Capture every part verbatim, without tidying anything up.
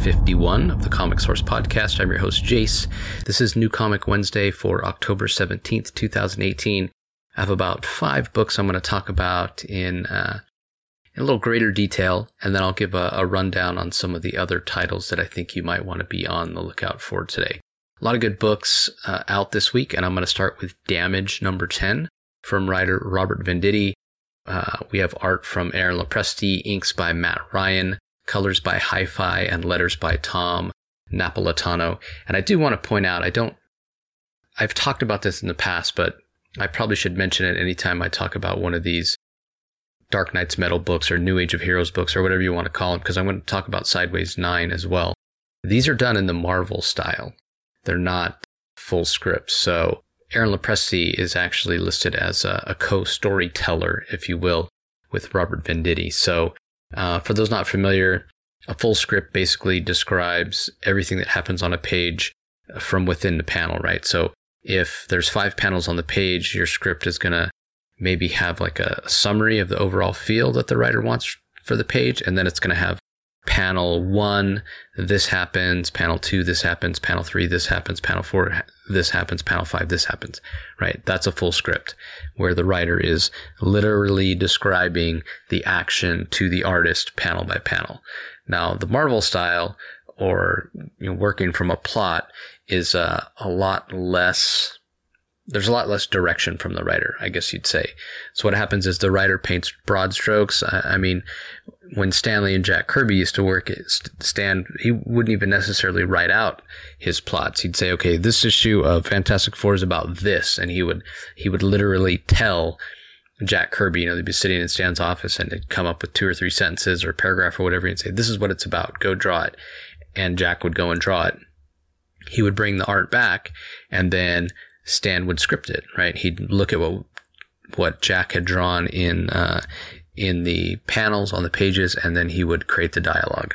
fifty-one of the Comic Source Podcast. I'm your host, Jace. This is New Comic Wednesday for October seventeenth, twenty eighteen. I have about five books I'm going to talk about in, uh, in a little greater detail, and then I'll give a, a rundown on some of the other titles that I think you might want to be on the lookout for today. A lot of good books uh, out this week, and I'm going to start with Damage number ten from writer Robert Venditti. Uh, we have art from Aaron Lopresti, inks by Matt Ryan, colors by Hi-Fi, and letters by Tom Napolitano. And I do want to point out, I don't, I've talked about this in the past, but I probably should mention it anytime I talk about one of these Dark Knight's Metal books or New Age of Heroes books or whatever you want to call them, because I'm going to talk about Sideways nine as well. These are done in the Marvel style. They're not full scripts. So Aaron Lopresti is actually listed as a, a co-storyteller, if you will, with Robert Venditti. So uh, for those not familiar, a full script basically describes everything that happens on a page from within the panel, right? So if there's five panels on the page, your script is going to maybe have like a summary of the overall feel that the writer wants for the page, and then it's going to have panel one, this happens, panel two, this happens, panel three, this happens, panel four, this happens, panel five, this happens, right? That's a full script where the writer is literally describing the action to the artist panel by panel. Now, the Marvel style, or you know, working from a plot, is uh, a lot less, there's a lot less direction from the writer, I guess you'd say. So what happens is the writer paints broad strokes. I, I mean, when Stan Lee and Jack Kirby used to work, Stan, he wouldn't even necessarily write out his plots. He'd say, okay, this issue of Fantastic Four is about this. And he would, he would literally tell Jack Kirby, you know, they'd be sitting in Stan's office and they'd come up with two or three sentences or a paragraph or whatever and say, this is what it's about. Go draw it. And Jack would go and draw it. He would bring the art back, and then Stan would script it, right? He'd look at what, what Jack had drawn in, uh, in the panels on the pages, and then he would create the dialogue.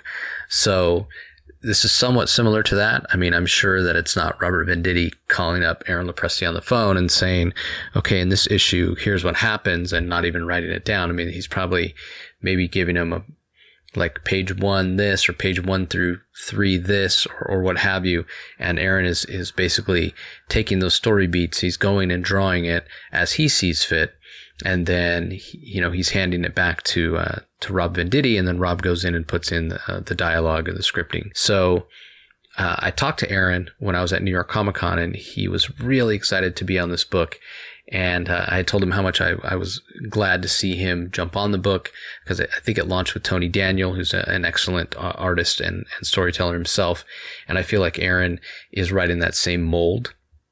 So this is somewhat similar to that. I mean, I'm sure that it's not Robert Venditti calling up Aaron Lopresti on the phone and saying, okay, in this issue, here's what happens, and not even writing it down. I mean, he's probably maybe giving him a, like page one this, or page one through three this, or, or what have you. And Aaron is, is basically taking those story beats. He's going and drawing it as he sees fit. And then, you know, he's handing it back to, uh, to Rob Venditti, and then Rob goes in and puts in the, uh, the dialogue and the scripting. So, uh, I talked to Aaron when I was at New York Comic Con, and he was really excited to be on this book. And, uh, I told him how much I, I was glad to see him jump on the book, because I think it launched with Tony Daniel, who's a, an excellent uh, artist and, and storyteller himself. And I feel like Aaron is right in that same mold.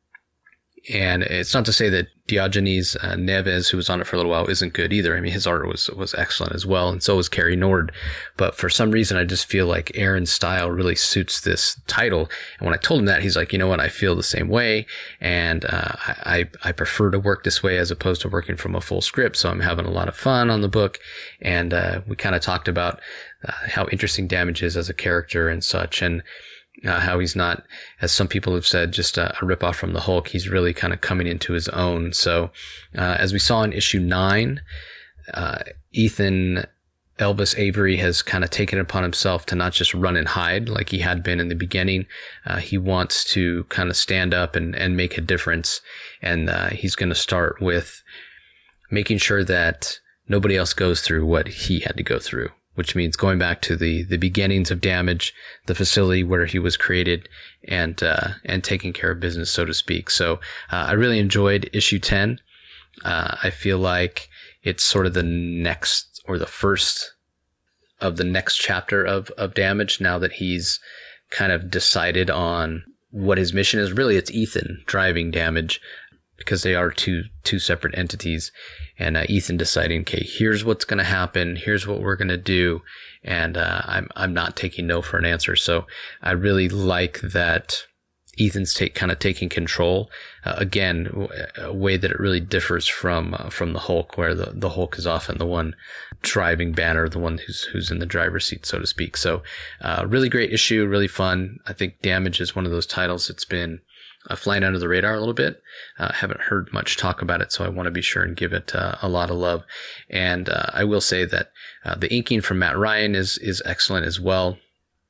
And it's not to say that Diogenes uh, Neves, who was on it for a little while, isn't good either. I mean, his art was was excellent as well, and so was Cary Nord. But for some reason, I just feel like Aaron's style really suits this title. And when I told him that, he's like, you know what, I feel the same way, and uh, I I prefer to work this way as opposed to working from a full script. So I'm having a lot of fun on the book, and uh, we kind of talked about uh, how interesting Damage is as a character and such, and Uh, how he's not, as some people have said, just a, a ripoff from the Hulk. He's really kind of coming into his own. So, uh, as we saw in issue nine, uh, Ethan Elvis Avery has kind of taken it upon himself to not just run and hide like he had been in the beginning. Uh, he wants to kind of stand up and, and make a difference. And uh, he's going to start with making sure that nobody else goes through what he had to go through, which means going back to the, the beginnings of Damage, the facility where he was created, and uh, and taking care of business, so to speak. So uh, I really enjoyed issue ten. Uh, I feel like it's sort of the next, or the first of the next chapter of, of Damage, now that he's kind of decided on what his mission is. Really, it's Ethan driving Damage, because they are two two separate entities. And uh, Ethan deciding, okay, here's what's going to happen. Here's what we're going to do. And uh, I'm I'm not taking no for an answer. So I really like that Ethan's take, kind of taking control. Uh, again, a way that it really differs from uh, from the Hulk, where the, the Hulk is often the one driving Banner, the one who's who's in the driver's seat, so to speak. So uh, really great issue, really fun. I think Damage is one of those titles that's been uh, flying under the radar a little bit. I uh, haven't heard much talk about it, so I want to be sure and give it uh, a lot of love. And uh, I will say that uh, the inking from Matt Ryan is is excellent as well.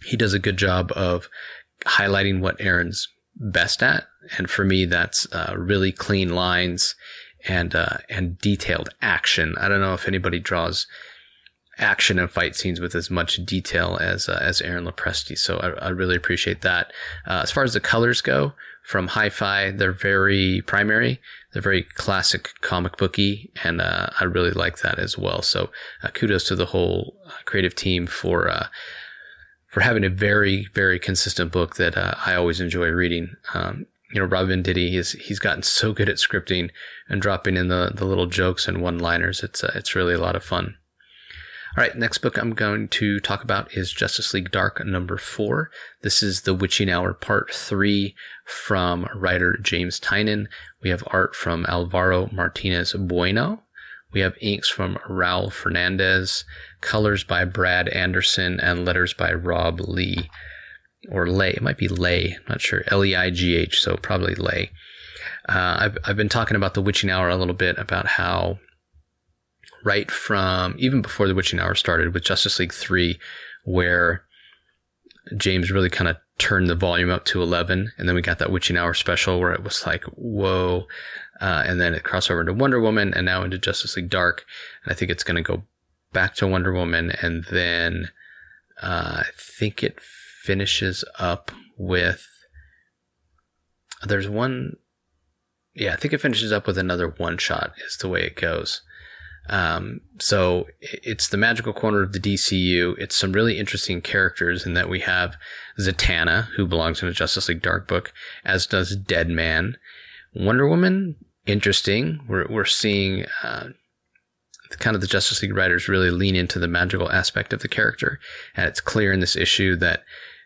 he does a good job of highlighting what Aaron's best at. And for me, that's uh, really clean lines and uh, and detailed action. I don't know if anybody draws action and fight scenes with as much detail as uh, as Aaron Lopresti. So I, I really appreciate that. Uh, as far as the colors go, from Hi-Fi, they're very primary. They're very classic comic booky, and uh, I really like that as well. So uh, kudos to the whole creative team for uh, for having a very, very consistent book that uh, I always enjoy reading. Um, you know, Rob Venditti, he's he's gotten so good at scripting and dropping in the the little jokes and one-liners. It's uh, it's really a lot of fun. All right, next book I'm going to talk about is Justice League Dark number four. This is The Witching Hour part three from writer James Tynion. We have art from Alvaro Martinez Bueno. We have inks from Raul Fernandez, colors by Brad Anderson, and letters by Rob Lee. Or Lay. It might be Lay. I'm not sure. L E I G H, so probably Lay. Uh, I've, I've been talking about The Witching Hour a little bit, about how right from even before The Witching Hour started with Justice League three, where James really kind of turned the volume up to eleven. And then we got that Witching Hour special where it was like, whoa. Uh, and then it crossed over into Wonder Woman and now into Justice League Dark. And I think it's going to go back to Wonder Woman. And then uh, I think it finishes up with, there's one, yeah, I think it finishes up with another one shot is the way it goes. Um, so it's the magical corner of the D C U. It's some really interesting characters in that we have Zatanna, who belongs in a Justice League Dark book, as does Deadman. Wonder Woman, interesting. We're, we're seeing, uh, kind of the Justice League writers really lean into the magical aspect of the character. And it's clear in this issue that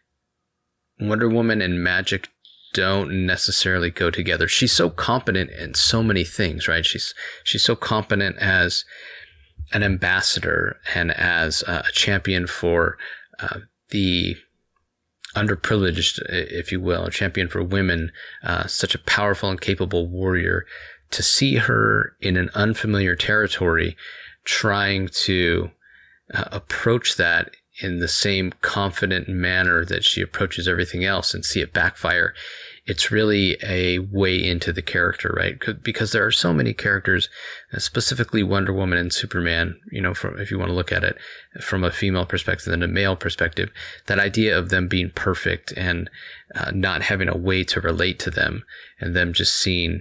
Wonder Woman and magic don't necessarily go together. She's so competent in so many things, right? She's she's so competent as an ambassador and as a champion for uh, the underprivileged, if you will, a champion for women, uh, such a powerful and capable warrior. To see her in an unfamiliar territory trying to uh, approach that in the same confident manner that she approaches everything else and see it backfire, it's really a way into the character, right? Because there are so many characters, specifically Wonder Woman and Superman, you know, from, if you want to look at it from a female perspective and a male perspective, that idea of them being perfect and uh, not having a way to relate to them, and them just seeing,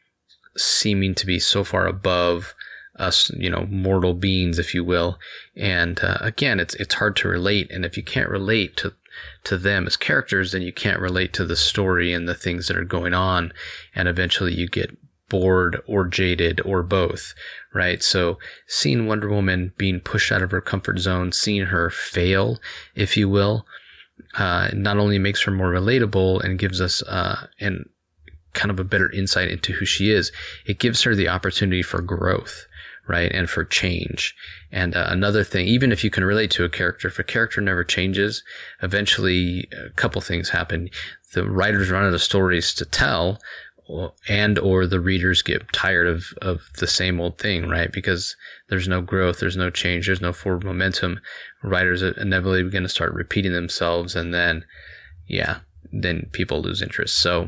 seeming to be so far above us, you know, mortal beings, if you will. And uh, again, it's it's hard to relate. And if you can't relate to to them as characters, then you can't relate to the story and the things that are going on. And eventually you get bored or jaded or both, right? So seeing Wonder Woman being pushed out of her comfort zone, seeing her fail, if you will, uh, not only makes her more relatable and gives us uh, an kind of a better insight into who she is, it gives her the opportunity for growth, right? And for change. And uh, another thing, even if you can relate to a character, if a character never changes, eventually a couple things happen. The writers run out of stories to tell, and or the readers get tired of, of the same old thing, right? Because there's no growth, there's no change, there's no forward momentum. Writers are inevitably going to start repeating themselves, and then, yeah, then people lose interest. So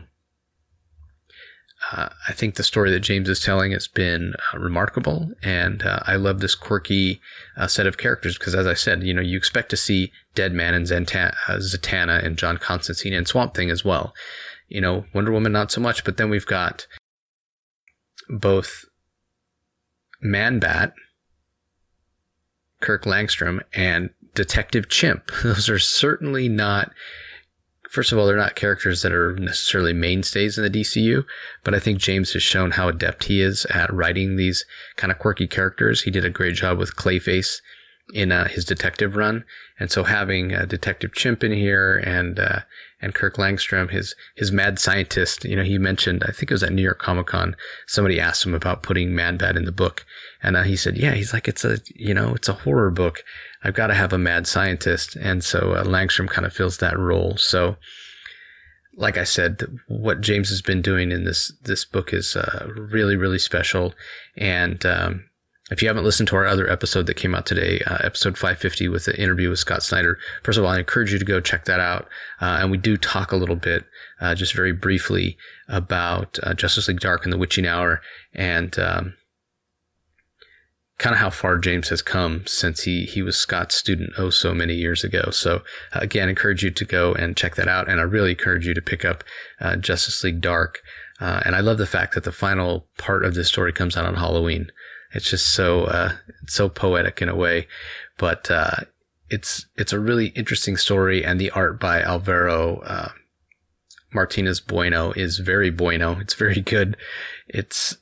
Uh, I think the story that James is telling has been uh, remarkable, and uh, I love this quirky uh, set of characters because, as I said, you know, you expect to see Deadman and Zanta- uh, Zatanna and John Constantine and Swamp Thing as well. You know, Wonder Woman not so much, but then we've got both Man-Bat, Kirk Langstrom, and Detective Chimp. Those are certainly not... First of all, they're not characters that are necessarily mainstays in the D C U, but I think James has shown how adept he is at writing these kind of quirky characters. He did a great job with Clayface in uh, his detective run. And so having uh, Detective Chimp in here and uh, and Kirk Langstrom, his his mad scientist, you know, he mentioned, I think it was at New York Comic Con, somebody asked him about putting Man-Bat in the book. And uh, he said, yeah, he's like, it's a, you know, it's a horror book. I've got to have a mad scientist. And so uh, Langstrom kind of fills that role. So like I said, what James has been doing in this, this book is uh, really, really special. And um, if you haven't listened to our other episode that came out today, uh, episode five fifty with the interview with Scott Snyder, first of all, I encourage you to go check that out. Uh, and we do talk a little bit, uh, just very briefly about uh, Justice League Dark and the Witching Hour, and um, kind of how far James has come since he, he was Scott's student oh so many years ago. So uh, again, I encourage you to go and check that out. And I really encourage you to pick up uh, Justice League Dark. Uh, and I love the fact that the final part of this story comes out on Halloween. It's just so, uh, it's so poetic in a way, but, uh, it's, it's a really interesting story, and the art by Alvaro, uh, Martinez Bueno is very bueno. It's very good. It's,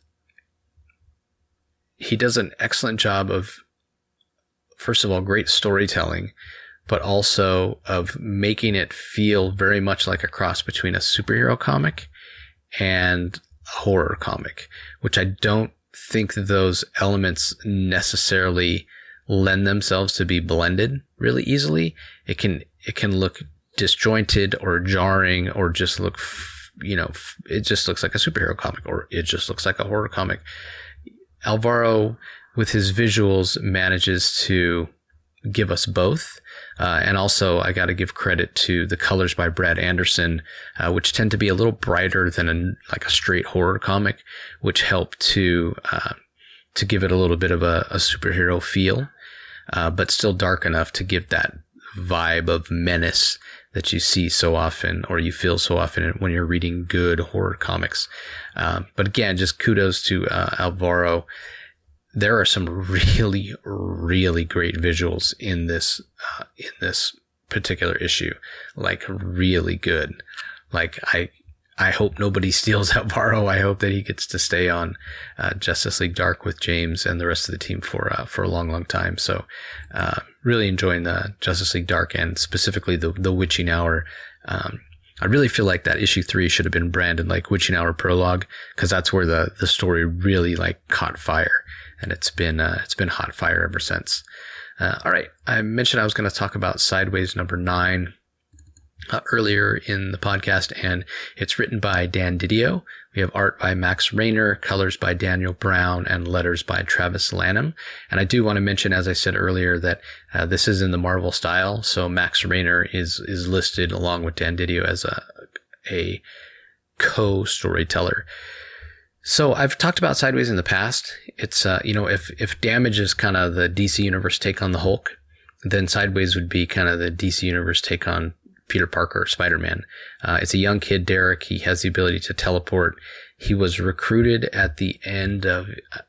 he does an excellent job of, first of all, great storytelling, but also of making it feel very much like a cross between a superhero comic and a horror comic, which I don't think those elements necessarily lend themselves to be blended really easily. It can, it can look disjointed or jarring, or just look, you know, it just looks like a superhero comic, or it just looks like a horror comic. Alvaro, with his visuals, manages to give us both. Uh, and also, I got to give credit to the colors by Brad Anderson, uh, which tend to be a little brighter than a, like a straight horror comic, which help to uh, to give it a little bit of a, a superhero feel, uh, but still dark enough to give that vibe of menace that you see so often, or you feel so often when you're reading good horror comics. Uh, but again, just kudos to uh, Alvaro. There are some really, really great visuals in this, uh, in this particular issue. Like, really good. Like, I, I hope nobody steals Alvaro. I hope that he gets to stay on, uh, Justice League Dark with James and the rest of the team for, uh, for a long, long time. So, uh, really enjoying the Justice League Dark, and specifically the, the Witching Hour. Um, I really feel like that issue three should have been branded like Witching Hour Prologue, because that's where the, the story really like caught fire. And it's been, uh, it's been hot fire ever since. Uh, all right. I mentioned I was going to talk about Sideways number nine uh, earlier in the podcast, and it's written by Dan Didio. We have art by Max Raynor, colors by Daniel Brown, and letters by Travis Lanham. And I do want to mention, as I said earlier, that uh, this is in the Marvel style. So Max Raynor is, is listed along with Dan Didio as a, a co-storyteller. So I've talked about Sideways in the past. It's, uh, you know, if, if Damage is kind of the D C Universe take on the Hulk, then Sideways would be kind of the D C Universe take on Peter Parker, Spider-Man. Uh, it's a young kid, Derek. He has the ability to teleport. He was recruited at the end of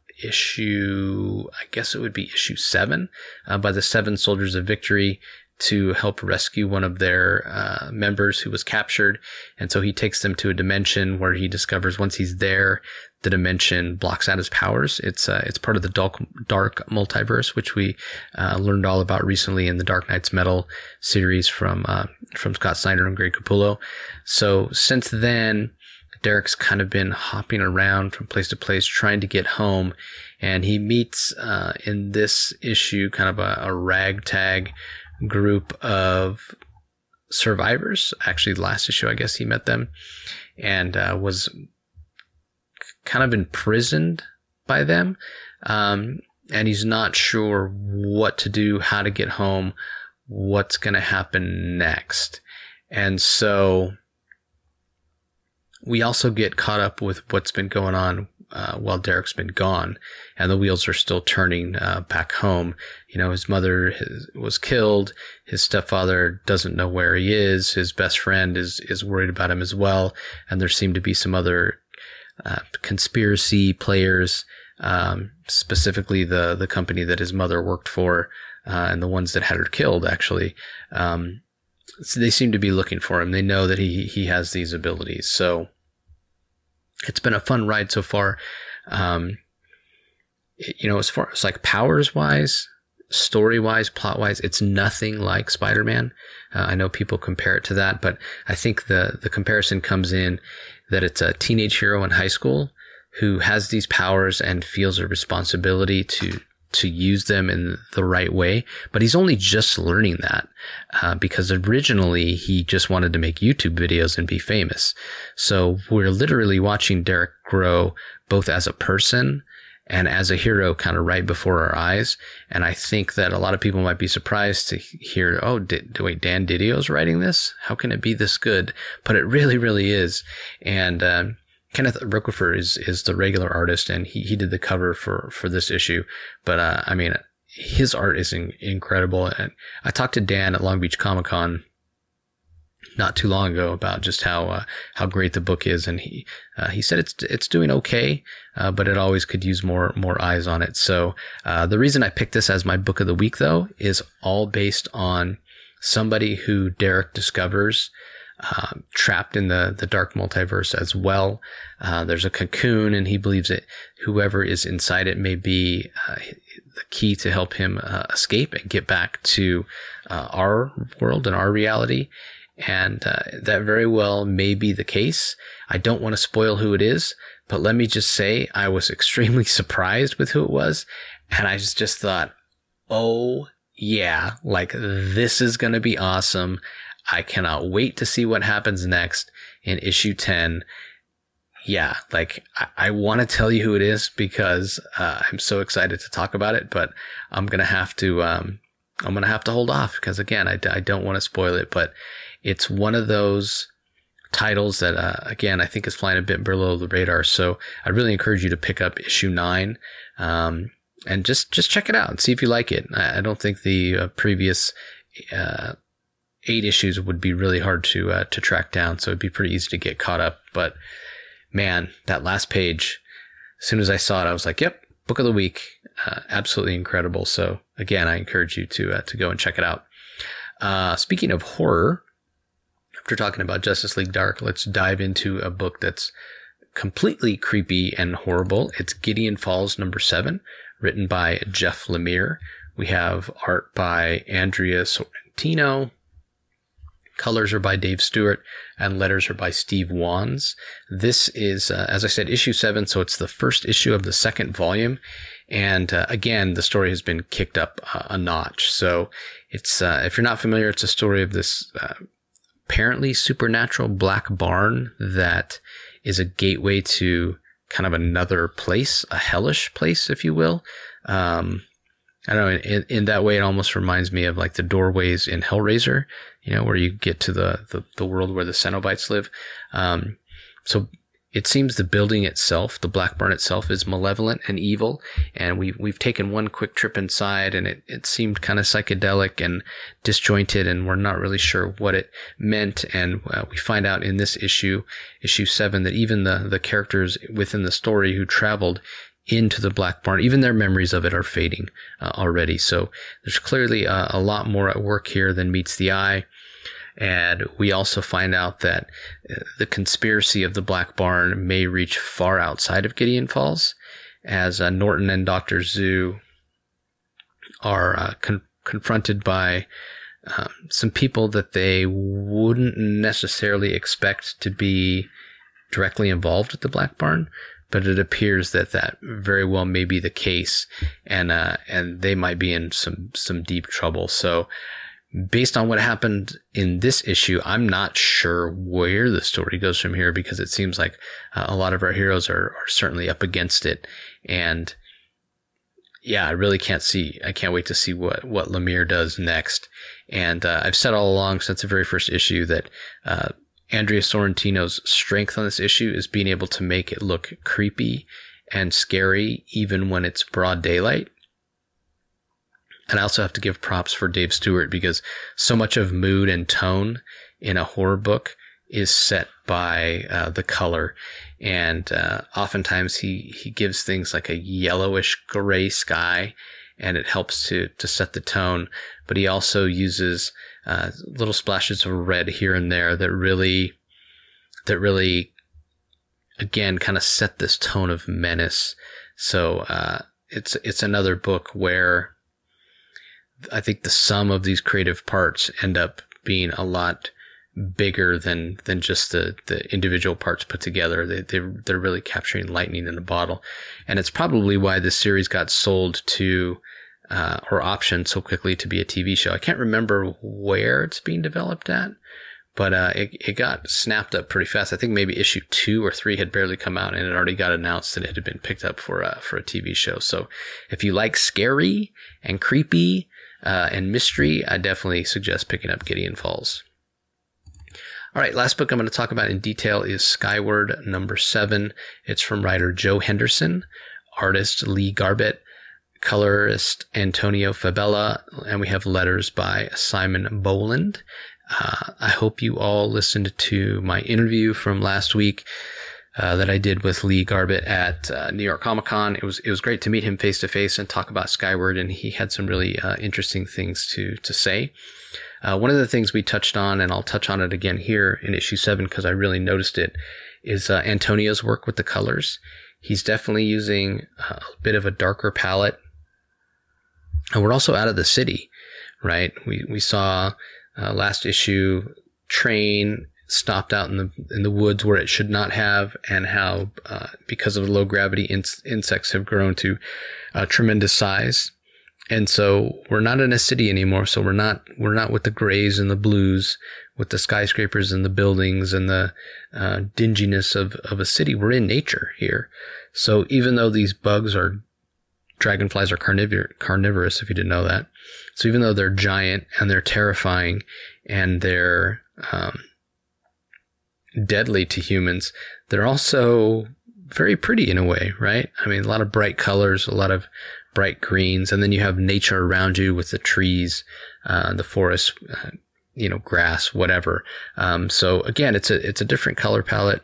issue, I guess it would be issue seven, uh, by the Seven Soldiers of Victory to help rescue one of their uh, members who was captured. And so he takes them to a dimension where he discovers once he's there, the dimension blocks out his powers. It's uh, it's part of the dark, dark multiverse, which we uh, learned all about recently in the Dark Knight's Metal series from uh, from Scott Snyder and Greg Capullo. So since then, Derek's kind of been hopping around from place to place trying to get home. And he meets uh, in this issue kind of a, a ragtag group of survivors. Actually, the last issue, I guess he met them, and uh, was kind of imprisoned by them. Um, and he's not sure what to do, how to get home, what's going to happen next. And so we also get caught up with what's been going on uh, while Derek's been gone, and the wheels are still turning uh, back home. You know, his mother his, was killed. His stepfather doesn't know where he is. His best friend is is worried about him as well. And there seem to be some other uh, conspiracy players, um, specifically the the company that his mother worked for, uh, and the ones that had her killed, actually. Um, so they seem to be looking for him. They know that he he has these abilities. So it's been a fun ride so far. Um, it, you know, as far as like powers wise, story wise, plot wise, it's nothing like Spider-Man. Uh, I know people compare it to that, but I think the, the comparison comes in that it's a teenage hero in high school who has these powers and feels a responsibility to to use them in the right way. But he's only just learning that uh, because originally he just wanted to make YouTube videos and be famous. So we're literally watching Derek grow both as a person and as a hero kind of right before our eyes. And I think that a lot of people might be surprised to hear, oh, did, wait, Dan Didio's writing this? How can it be this good? But it really, really is. And um, Kenneth Rocafort is is the regular artist, and he, he did the cover for, for this issue. But uh, I mean, his art is in, incredible. And I talked to Dan at Long Beach Comic Con not too long ago about just how uh, how great the book is, and he uh, he said it's it's doing okay, uh, but it always could use more more eyes on it. So uh, the reason I picked this as my book of the week, though, is all based on somebody who Derek discovers uh, trapped in the the dark multiverse as well. Uh, there's a cocoon, and he believes that whoever is inside it may be uh, the key to help him uh, escape and get back to uh, our world and our reality. And uh, that very well may be the case. I don't want to spoil who it is, but let me just say I was extremely surprised with who it was. And I just, just thought, oh, yeah, like this is going to be awesome. I cannot wait to see what happens next in issue ten. Yeah, like I, I want to tell you who it is because uh, I'm so excited to talk about it, but I'm going to have to, um, I'm going to have to hold off because again, I, I don't want to spoil it, but it's one of those titles that, uh, again, I think is flying a bit below the radar. So I really encourage you to pick up issue nine, um, and just, just check it out and see if you like it. I, I don't think the uh, previous, uh, eight issues would be really hard to, uh, to track down. So it'd be pretty easy to get caught up. But man, that last page, as soon as I saw it, I was like, yep, book of the week. Uh, absolutely incredible. So again, I encourage you to, uh, to go and check it out. Uh, speaking of horror, after talking about Justice League Dark, let's dive into a book that's completely creepy and horrible. It's Gideon Falls number seven, written by Jeff Lemire. We have art by Andrea Sorrentino. Colors are by Dave Stewart, and letters are by Steve Wands. This is, uh, as I said, issue seven, so it's the first issue of the second volume. And uh, again, the story has been kicked up uh, a notch. So it's, uh, if you're not familiar, it's a story of this uh, apparently supernatural black barn that is a gateway to kind of another place, a hellish place, if you will. Um, I don't know, in, in that way, it almost reminds me of like the doorways in Hellraiser, you know, where you get to the, the, the world where the Cenobites live. Um, so it seems the building itself, the Black Barn itself, is malevolent and evil. And we've, we've taken one quick trip inside, and it, it seemed kind of psychedelic and disjointed, and we're not really sure what it meant. And uh, we find out in this issue, issue seven, that even the, the characters within the story who traveled into the Black Barn, even their memories of it are fading uh, already. So there's clearly a, a lot more at work here than meets the eye. And we also find out that the conspiracy of the Black Barn may reach far outside of Gideon Falls, as uh, Norton and Doctor Zhu are uh, con- confronted by um, some people that they wouldn't necessarily expect to be directly involved with the Black Barn. But it appears that that very well may be the case, and uh, and they might be in some some deep trouble. So, based on what happened in this issue, I'm not sure where the story goes from here, because it seems like uh, a lot of our heroes are, are certainly up against it. And yeah, I really can't see. I can't wait to see what what Lemire does next. And uh, I've said all along since the very first issue that Uh, Andrea Sorrentino's strength on this issue is being able to make it look creepy and scary even when it's broad daylight. And I also have to give props for Dave Stewart, because so much of mood and tone in a horror book is set by uh, the color. And uh, oftentimes he, he gives things like a yellowish gray sky, and it helps to, to set the tone. But he also uses Uh, little splashes of red here and there that really, that really, again, kind of set this tone of menace. So uh, it's it's another book where I think the sum of these creative parts end up being a lot bigger than than just the, the individual parts put together. They they they're really capturing lightning in a bottle, and it's probably why this series got sold to. Uh, or optioned so quickly to be a T V show. I can't remember where it's being developed at, but uh, it, it got snapped up pretty fast. I think maybe issue two or three had barely come out, and it already got announced that it had been picked up for a, for a T V show. So if you like scary and creepy uh, and mystery, I definitely suggest picking up Gideon Falls. All right, last book I'm going to talk about in detail is Skyward number seven. It's from writer Joe Henderson, artist Lee Garbett, colorist Antonio Fabela, and we have letters by Simon Boland. Uh, I hope you all listened to my interview from last week uh, that I did with Lee Garbett at uh, New York Comic Con. It was it was great to meet him face to face and talk about Skyward, and he had some really uh, interesting things to to say. Uh, one of the things we touched on, and I'll touch on it again here in issue seven because I really noticed it, is uh, Antonio's work with the colors. He's definitely using a bit of a darker palette. And we're also out of the city, right? We we saw uh, last issue train stopped out in the in the woods where it should not have, and how uh, because of low gravity, in- insects have grown to uh, tremendous size. And so we're not in a city anymore. So we're not, we're not with the grays and the blues, with the skyscrapers and the buildings and the uh, dinginess of, of a city. We're in nature here. So even though these bugs are, dragonflies are carnivor- carnivorous, if you didn't know that. So even though they're giant and they're terrifying and they're um, deadly to humans, they're also very pretty in a way, right? I mean, a lot of bright colors, a lot of bright greens, and then you have nature around you with the trees, uh, the forest, uh, you know, grass, whatever. Um, so again, it's a it's a different color palette,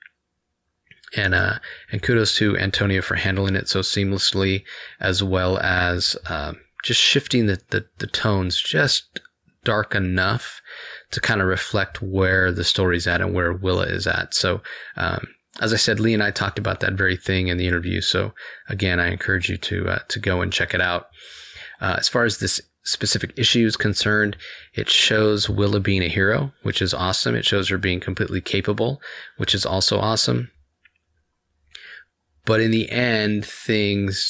and uh, and kudos to Antonio for handling it so seamlessly, as well as uh, just shifting the, the the tones just dark enough to kind of reflect where the story's at and where Willa is at. So. Um, As I said, Lee and I talked about that very thing in the interview. So again, I encourage you to uh, to go and check it out. Uh, as far as this specific issue is concerned, it shows Willa being a hero, which is awesome. It shows her being completely capable, which is also awesome. But in the end, things,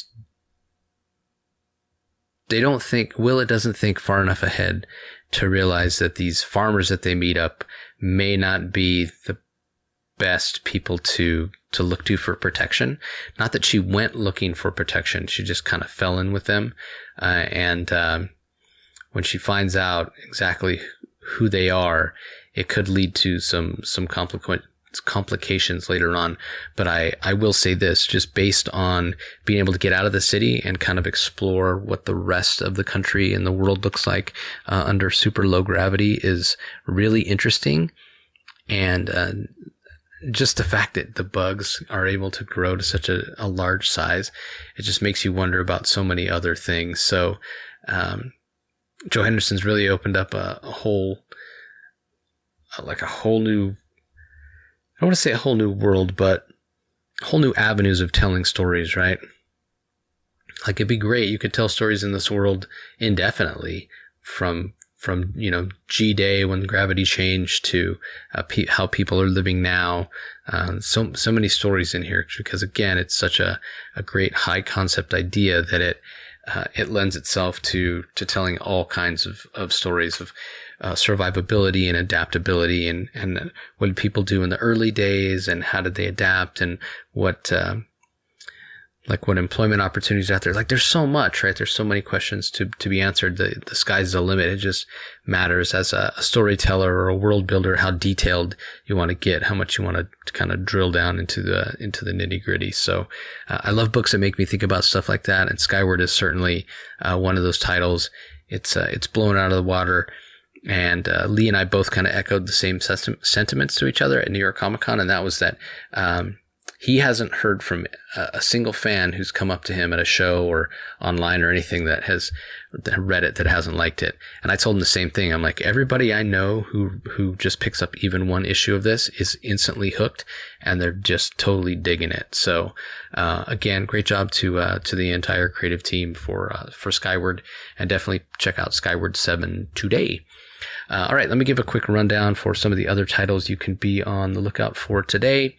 they don't think, Willa doesn't think far enough ahead to realize that these farmers that they meet up may not be the best people to to look to for protection. Not that she went looking for protection, she just kind of fell in with them, uh, and um, when she finds out exactly who they are, it could lead to some some complica- complications later on. But I I will say this, just based on being able to get out of the city and kind of explore what the rest of the country and the world looks like uh, under super low gravity, is really interesting. And uh, just the fact that the bugs are able to grow to such a, a large size, it just makes you wonder about so many other things. So, um, Joe Henderson's really opened up a, a whole, like a whole new, I don't want to say a whole new world, but whole new avenues of telling stories, right? Like, it'd be great. You could tell stories in this world indefinitely, from from, you know, G-Day when gravity changed to uh, pe- how people are living now. Uh, so, so many stories in here, because again, it's such a, a great high concept idea that it, uh, it lends itself to, to telling all kinds of, of stories of uh, survivability and adaptability, and, and what did people do in the early days, and how did they adapt, and what, uh, like what employment opportunities out there. Like, there's so much, right? There's so many questions to, to be answered. The, the sky's the limit. It just matters as a, a storyteller or a world builder, how detailed you want to get, how much you want to kind of drill down into the, into the nitty gritty. So, uh, I love books that make me think about stuff like that. And Skyward is certainly, uh, one of those titles. It's, uh, it's blown out of the water. And, uh, Lee and I both kind of echoed the same ses- sentiments to each other at New York Comic Con. And that was that, um, he hasn't heard from a, a single fan who's come up to him at a show or online or anything that has read it that hasn't liked it. And I told him the same thing. I'm like, everybody I know who, who just picks up even one issue of this is instantly hooked, and they're just totally digging it. So, uh, again, great job to, uh, to the entire creative team for, uh, for Skyward, and definitely check out Skyward seven today. Uh, all right, let me give a quick rundown for some of the other titles you can be on the lookout for today.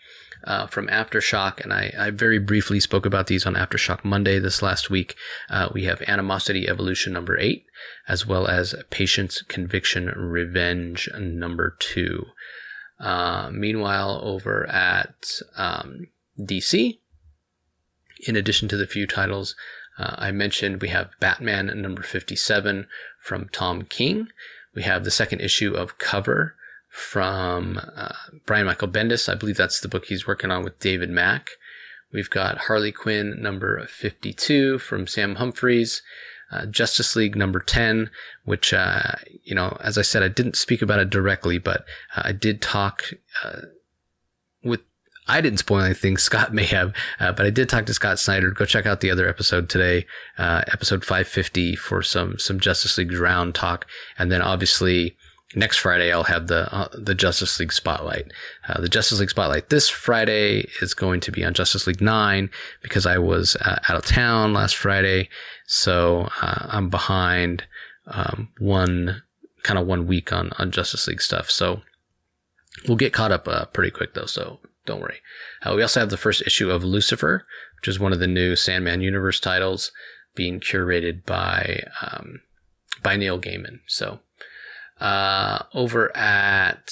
uh, from Aftershock, and I, I very briefly spoke about these on Aftershock Monday this last week. Uh, we have Animosity Evolution number eight, as well as Patience, Conviction, Revenge number two. Uh, meanwhile, over at um, D C, in addition to the few titles uh, I mentioned, we have Batman number fifty-seven from Tom King. We have the second issue of Cover from uh, Brian Michael Bendis. I believe that's the book he's working on with David Mack. We've got Harley Quinn number fifty-two from Sam Humphries. Uh, Justice League number ten, which, uh, you know, as I said, I didn't speak about it directly, but uh, I did talk uh, with, I didn't spoil anything, Scott may have, uh, but I did talk to Scott Snyder. Go check out the other episode today, uh, episode five fifty, for some, some Justice League round talk. And then obviously next Friday, I'll have the uh, the Justice League Spotlight. Uh, the Justice League Spotlight this Friday is going to be on Justice League nine because I was uh, out of town last Friday. So uh, I'm behind um, one kind of one week on, on Justice League stuff. So we'll get caught up uh, pretty quick, though. So don't worry. Uh, we also have the first issue of Lucifer, which is one of the new Sandman Universe titles being curated by um, by Neil Gaiman. So Uh, over at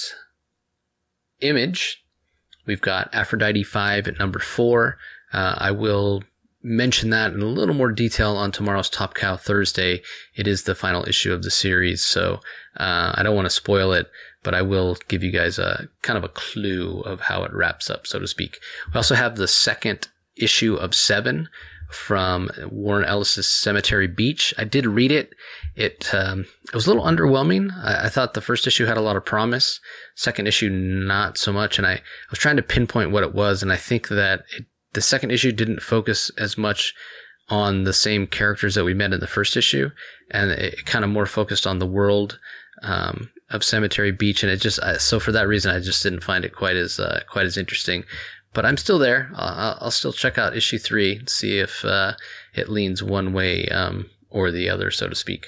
Image, we've got Aphrodite five at number four. Uh, I will mention that in a little more detail on tomorrow's Top Cow Thursday. It is the final issue of the series, so uh, I don't want to spoil it, but I will give you guys a kind of a clue of how it wraps up, so to speak. We also have the second issue of Seven from Warren Ellis's Cemetery Beach. I did read it. It um, it was a little underwhelming. I, I thought the first issue had a lot of promise. Second issue, not so much. And I, I was trying to pinpoint what it was, and I think that it, the second issue didn't focus as much on the same characters that we met in the first issue, and it kind of more focused on the world um, of Cemetery Beach. And it just uh, so for that reason, I just didn't find it quite as uh, quite as interesting. But I'm still there. I'll, I'll still check out issue three, see if uh, it leans one way um, or the other, so to speak.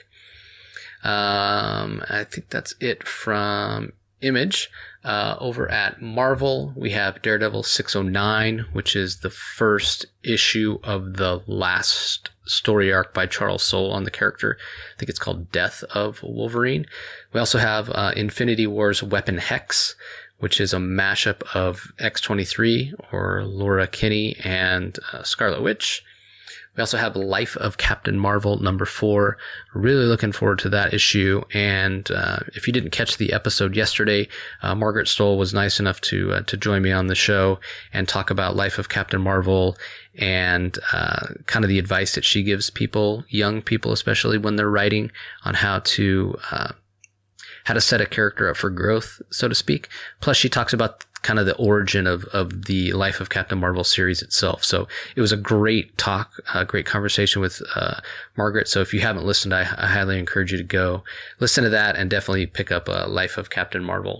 Um, I think that's it from Image. Uh, over at Marvel, we have Daredevil six oh nine, which is the first issue of the last story arc by Charles Soule on the character. I think it's called Death of Wolverine. We also have uh, Infinity War's Weapon Hex, which is a mashup of X twenty-three, or Laura Kinney, and uh, Scarlet Witch. We also have Life of Captain Marvel number four. Really looking forward to that issue. And uh, if you didn't catch the episode yesterday, uh, Margaret Stoll was nice enough to uh, to join me on the show and talk about Life of Captain Marvel and uh, kind of the advice that she gives people, young people especially, when they're writing, on how to uh, how to set a character up for growth, so to speak. Plus, she talks about kind of the origin of, of the Life of Captain Marvel series itself. So it was a great talk, a great conversation with uh, Margaret. So if you haven't listened, I, I highly encourage you to go listen to that and definitely pick up uh, Life of Captain Marvel.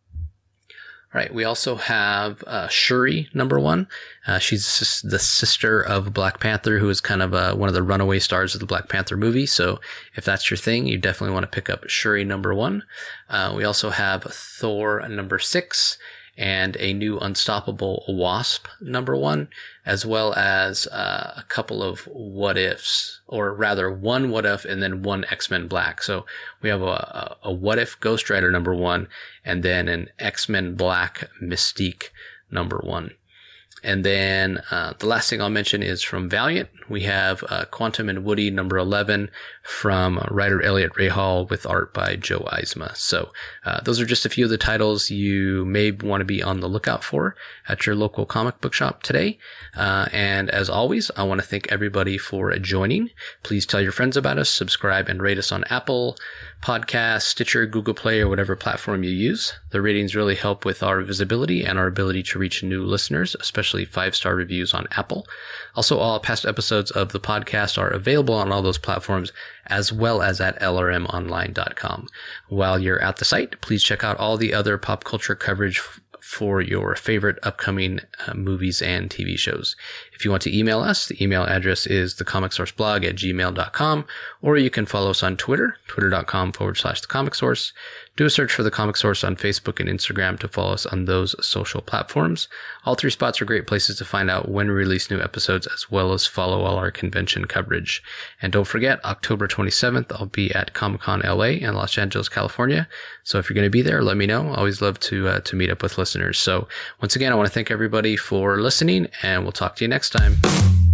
All right, we also have uh, Shuri, number one. Uh, she's the sister of Black Panther, who is kind of uh, one of the runaway stars of the Black Panther movie. So if that's your thing, you definitely want to pick up Shuri, number one. Uh, we also have Thor, number six, and a new Unstoppable Wasp, number one, as well as uh, a couple of what ifs, or rather one what if and then one X-Men Black. So we have a, a, a what if Ghost Rider, number one, and then an X-Men Black Mystique, number one. And then uh, the last thing I'll mention is from Valiant. We have uh, Quantum and Woody, number eleven, from writer Elliot Rahal with art by Joe Eisma. So uh, those are just a few of the titles you may want to be on the lookout for at your local comic book shop today. Uh, and as always, I want to thank everybody for joining. Please tell your friends about us, subscribe, and rate us on Apple Podcasts, Stitcher, Google Play, or whatever platform you use. The ratings really help with our visibility and our ability to reach new listeners, especially five-star reviews on Apple. Also, all past episodes of the podcast are available on all those platforms, as well as at L R M online dot com. While you're at the site, please check out all the other pop culture coverage f- for your favorite upcoming uh, movies and T V shows. If you want to email us, the email address is thecomicsourceblog at gmail dot com, or you can follow us on Twitter, twitter.com forward slash the Comic Source. Do a search for The Comic Source on Facebook and Instagram to follow us on those social platforms. All three spots are great places to find out when we release new episodes, as well as follow all our convention coverage. And don't forget, October twenty-seventh, I'll be at Comic-Con L A in Los Angeles, California. So if you're going to be there, let me know. Always love to uh, to meet up with listeners. So once again, I want to thank everybody for listening, and we'll talk to you next time.